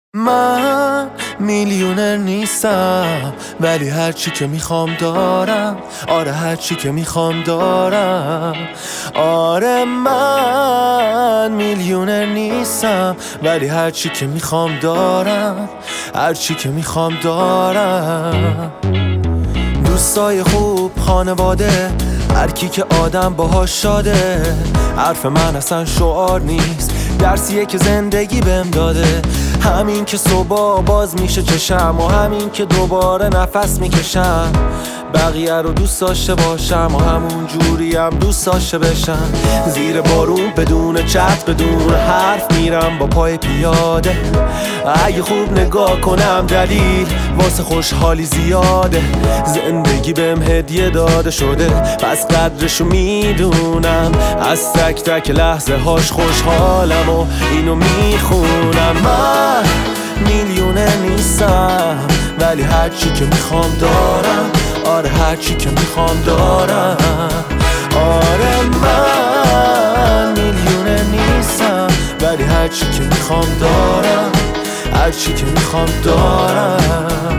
من میلیونر نیستم ولی هرچی که میخوام دارم. آره هرچی که میخوام دارم. آره من میلیونر نیستم ولی هرچی که میخوام دارم. هرچی که میخوام دارم. دوستای خوب، خانواده، هر کی که آدم باهاش شاده. حرف من اصلا شعار نیست، درسیه که زندگی بهم داده. همین که صبح باز میشه چشم و همین که دوباره نفس میکشم. بقیه رو دوست داشته باشم و همون جوری هم دوست داشته بشم. زیر بارون بدون چتر بدون حرف میرم با پای پیاده. اگه خوب نگاه کنم دلیل واسه خوشحالی زیاده. زندگی بهم هدیه داده شده پس قدرشو میدونم. از تک تک لحظه هاش خوشحالم و اینو میخونم. من میلیونر نیستم ولی هرچی که میخوام دارم. آره هرچی که میخوام دارم. آره من میلیونر نیستم ولی هرچی که میخوام دارم. هرچی که میخوام دارم.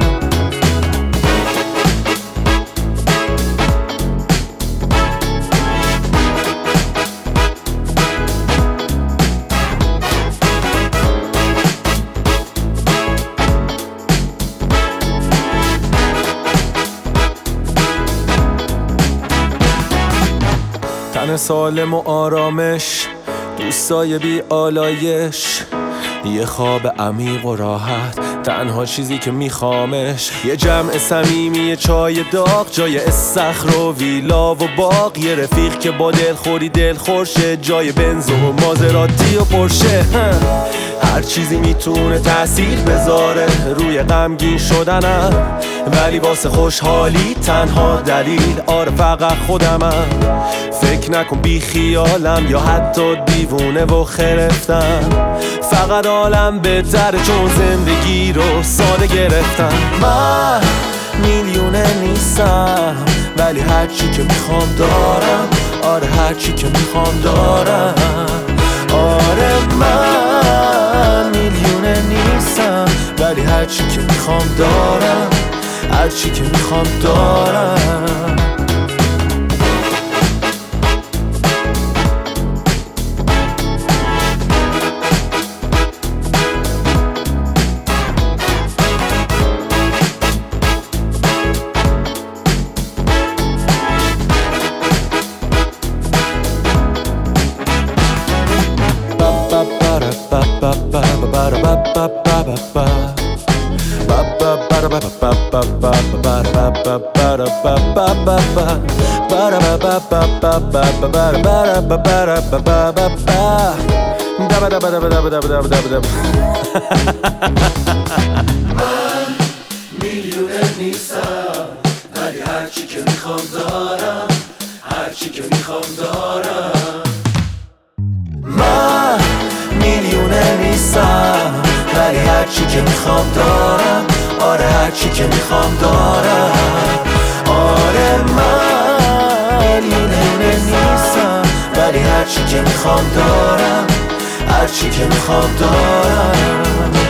تن سالم و آرامش، دوستای بی آلایش، یه خواب عمیق و راحت، تنها چیزی که میخوامش. یه جمع صمیمی، یه چای داغ جای استخر و ویلا و باغ. یه رفیق که با دلخوری دلخورشه جای بنز و مازراتی و پرشه. هر چیزی میتونه تأثیر بذاره روی غمگین شدنم، ولی واسه خوشحالی تنها دلیل آره فقط خودمم. فکر نکن بی خیالم یا حتی دیوونه و خرفتم. فقط عالم بهتره چون زندگی رو ساده گرفتم. من میلیونر نیستم ولی هرچی که میخوام دارم. آره هرچی که میخوام دارم. آره من میلیونر نیستم ولی هرچی که میخوام دارم. هرچی که میخوام دارم. من میلیونر نیستم ولی هرچی که میخوام دارم. هرچی که میخوام دارم. من میلیونر نیستم ولی هرچی که میخوام دارم. آره هرچی که میخوام دارم. آره من میلیونر نیستم ولی هرچی که میخوام دارم. هرچی که میخوام دارم.